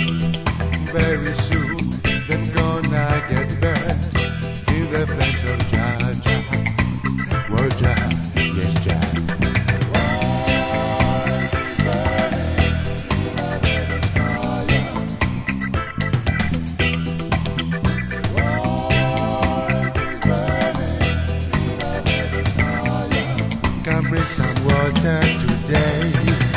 Very soon, them gonna get burned in the flames of Jah Jah. Well, Jah, yes, Jah. Come bring some water today.